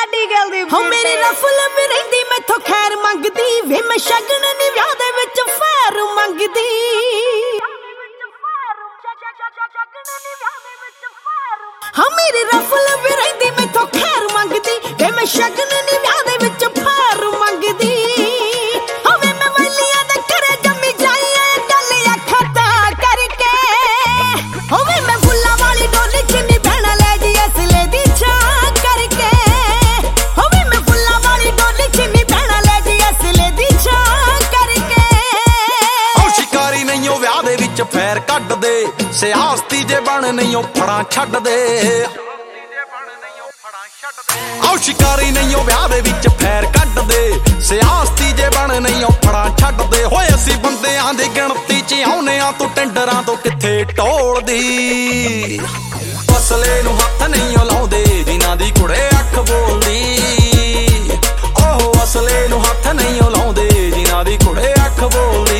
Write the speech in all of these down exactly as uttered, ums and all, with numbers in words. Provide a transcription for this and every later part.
ਸਾਡੀ ਗੱਲ ਦੀ ਹੋ ਮੇਰੀ ਰਫਲ ਵੀ ਰਹਿੰਦੀ ਮੈਥੋਂ ਖੈਰ ਮੰਗਦੀ ਵੇ ਮੈਂ ਸ਼ਗਨ ਨੀ ਵਿਆਹ ਦੇ ਵਿੱਚ ਫੈਰ ਮੰਗਦੀ ਹਾਂ ਮੇਰੀ ਰਫਲ ਵੀ ਰਹਿੰਦੀ ਮੈਥੋਂ ਖੈਰ ਮੰਗਦੀ ਵੇ ਮੈਂ ਸ਼ਗਨ ਨੀ ਵਿਆਹ ਦੇ ਵਿੱਚ ਫੈਰ ਮੰਗਦੀ ਹੋਵੇ ਮੈਂ ਵਲੀਆਂ ਦੇ ਘਰੇ ਜੰਮੀ ਜਾਈਏ ਗੱਲ ਅੱਖਾਂ ਤਾਂ ਕਰਕੇ ਹੋਵੇ ਮੈਂ ਫੁੱਲਾਂ ਵਾਲੀ ਡੋਲੀ ਚ ਨੀ ਬਹਿਣਾ ਲੈ ਜੀ ਅਸਲੇ ਦੀ ਛਾਂ ਕਰਕੇ ਹੋਵੇ ਮੈਂ ਫੁੱਲਾਂ ਵਾਲੀ ਡੋਲੀ ਚ ਨੀ ਬਹਿਣਾ ਲੈ ਜੀ ਅਸਲੇ ਦੀ ਛਾਂ ਕਰਕੇ ਉਹ ਸ਼ਿਕਾਰੀ ਨਹੀਂ ਉਹ ਵਿਆਹ ਦੇ ਵਿੱਚ ਫੈਰ ਕੱਢਦੇ ਸਿਆਸਤੀ ਜੇ ਬਣ ਨਹੀਂ ਉਹ ਫੜਾਂ ਛੱਡਦੇ ਆਓ ਸ਼ਿਕਾਰੀ ਨਹੀਂ ਉਹ ਵਿਆਹ ਦੇ ਵਿੱਚ ਫੈਰ ਕੱਢਦੇ ਸਿਆਸਤੀ ਜੇ ਬਣ ਨਹੀਂ ਉਹ ਫੜਾਂ ਛੱਡਦੇ ਹੋਏ ਅਸੀਂ ਬੰਦਿਆਂ ਦੀ ਗਿਣਤੀ ਚ ਆਉਨੇ ਆ ਤੂੰ ਟੈਂਡਰਾਂ ਤੋਂ ਕਿੱਥੇ ਢੋਲਦੀ ਅਸਲੇ ਨੂੰ ਹੱਥ ਨਹੀਂ ਉਹ ਲਾਉਂਦੇ ਜਿਨ੍ਹਾਂ ਦੀ ਕੁੜੇ ਅੱਖ ਬੋਲਦੀ ਉਹ ਅਸਲੇ ਨੂੰ ਹੱਥ ਨਹੀਂ ਉਹ ਲਾਉਂਦੇ ਜਿਨ੍ਹਾਂ ਦੀ ਕੁੜੇ ਅੱਖ ਬੋਲਦੀ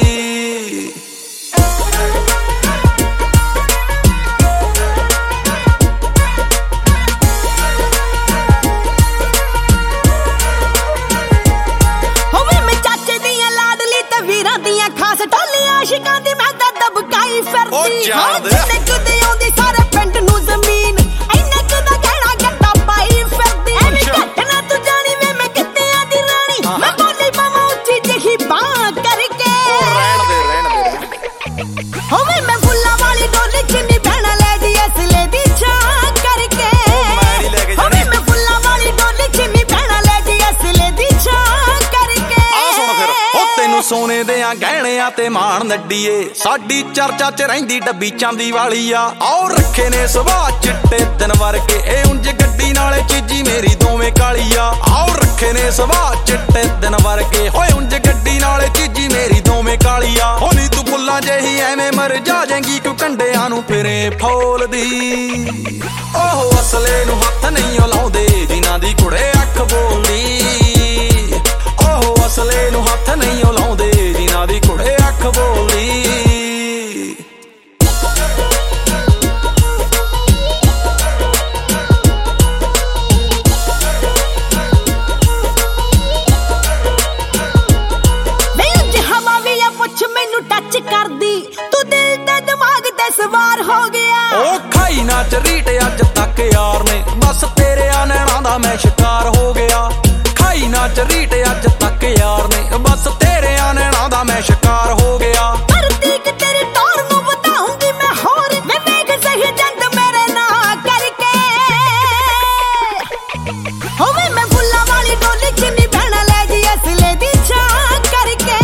ਖਾਸ ਟੋਲੀ ਆਸ਼ਿਕਾਂ ਦੀ ਮੈਂ ਤਾਂ ਦਬਕਾਈ ਫਿਰਦੀ ਹਾਂ ਜਿੰਨੇ ਕਦੇ ਆਉਂਦੀ ਸਾਰੇ ਪਿੰਡ ਨੂੰ ਜ਼ਮੀਨ ਇੰਨੇ ਕਦਾ ਕਹਿਣਾ ਗੱਡਾ ਪਾਈ ਫਿਰਦੀ ਐਵੇਂ ਘੱਟ ਨਾ ਤੂੰ ਜਾਣੀ ਵੇ ਮੈਂ ਕਿੱਤਿਆਂ ਦੀ ਰਾਣੀ ਮੈਂ ਬੋਲੀ ਮਾਮਾ ਉੱਚੀ ਜਿਹੀ ਬਾਂਹ ਕਰਕੇ ਰਹਿਣ ਦੇ ਰਹਿਣ ਦੇ ਹੋਵੇ ਮੈਂ ਫੁੱਲਾਂ ਵਾਲੀ ਡੋਲੀ ਚ ਨੀ ਬਹਿਣਾ ਲੈ ਜੀ ਅਸਲੇ ਦੀ ਛਾਂ ਕਰਕੇ ਹੋਵੇ ਮੈਂ ਫੁੱਲਾਂ ਵਾਲੀ ਡੋਲੀ ਚ ਨੀ ਬਹਿਣਾ ਲੈ ਜੀ ਅਸਲੇ ਦੀ ਛਾਂ ਕਰਕੇ ਆ ਸੁਣ ਫਿਰ ਉਹ ਤੈਨੂੰ ਸੋਨੇ ਦੇ ਆ ਗਹਿਣਿਆਂ ਤੇ ਮਾਣ ਨੱਡੀਏ ਸਾਡੀ ਚਰਚਾ ਚ ਰਹਿੰਦੀ ਡੱਬੀ ਚਾਂਦੀ ਵਾਲੀ ਆ ਆਓ ਰੱਖੇ ਨੇ ਸੁਭਾਅ ਚਿੱਟੇ ਦਿਨ ਵਰਗੇ ਇਹ ਉਂਝ ਗੱਡੀ ਨਾਲੇ ਚੀਜੀ ਮੇਰੀ ਦੋਵੇਂ ਕਾਲੀ ਆ ਆਓ ਰੱਖੇ ਨੇ ਸੁਭਾਅ ਚਿੱਟੇ ਦਿਨ ਵਰਗੇ ਹੋਏ ਉਂਝ ਗੱਡੀ ਨਾਲੇ ਚੀਜੀ ਮੇਰੀ ਦੋਵੇਂ ਕਾਲੀ ਆ ਹੋ ਨੀ ਤੂੰ ਫੁੱਲਾਂ ਜਿਹੀ ਐਵੇਂ ਮਰ ਜਾ ਜਾਏਂਗੀ ਕਿਉਂ ਕੰਡਿਆਂ ਨੂੰ ਫਿਰੇ ਫੋਲਦੀ ਉਹ ਅਸਲੇ ਨੂੰ ਹੱਥ ਨਹੀਂ ਉਹ ਲਾਉਂਦੇ ਜਿਨ੍ਹਾਂ ਦੀ ਕੁੜੇ ਅੱਖ ਬੋਲਦੀ ਉਹ ਅਸਲੇ ਨੂੰ ਹੱਥ ਨਹੀਂ ਉਹ ਲਾਉਂਦੇ ਜਿਨ੍ਹਾਂ ਦੀ ਕੁੜੇ ਅੱਖ ਬੋਲਦੀ ਮੈਨੂੰ ਟੱਚ ਕਰਦੀ ਤੂੰ ਦਿਲ ਤੇ ਦਿਮਾਗ ਤੇ ਸਵਾਰ ਹੋ ਗਿਆ ਉਹ ਖਾਈ ਨਾ ਚਰੀਟ ਅੱਜ ਤੱਕ ਯਾਰ ਨੇ ਬਸ ਤੇਰੇ ਆ ਨੈਣਾ ਦਾ ਮੈਂ ਸ਼ਿਕਾਰ ਹੋ ਗਿਆ ਖਾਈ ਨਾ ਚਰੀਟ ਅੱਜ ਤੱਕ ਯਾਰ ਨੇ ਬਸ ਤੇਰੇ ਆ ਨੈਣਾ ਦਾ ਮੈਂ ਸ਼ਿਕਾਰ ਹੋ ਗਿਆ ਧਰਤੀ ਕਿ ਤੇਰੀ ਟੌਰ ਨੂੰ ਵਧਾਉਂਗੀ ਮੈਂ ਹੋਰ ਮੈਂ ਵੇਖ ਸਹੀ ਜੰਦ ਮੇਰੇ ਨਾਲ ਕਰਕੇ ਹੋਵੇ ਮੈਂ ਫੁੱਲਾਂ ਵਾਲੀ ਡੋਲੀ ਚ ਨੀ ਬਹਿਣਾ ਲੈ ਜੀ ਅਸਲੇ ਦੀ ਛਾਂ ਕਰਕੇ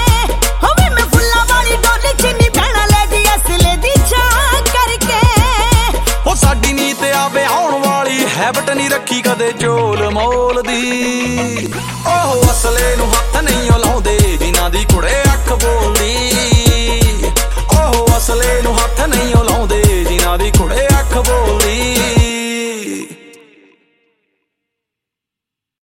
ਸਾਡੀ ਨੀਤ ਆ ਵਿਆਹਣ ਵਾਲੀ ਹੈਬਟ ਨਹੀਂ ਰੱਖੀ ਕਦੇ ਝੋਲ ਮੋਲ ਦੀ ਉਹ ਅਸਲੇ ਨੂੰ ਹੱਥ ਨਹੀਂ ਉਹ ਲਾਉਂਦੇ ਜਿਨ੍ਹਾਂ ਦੀ ਕੁੜੇ ਅੱਖ ਬੋਲਦੀ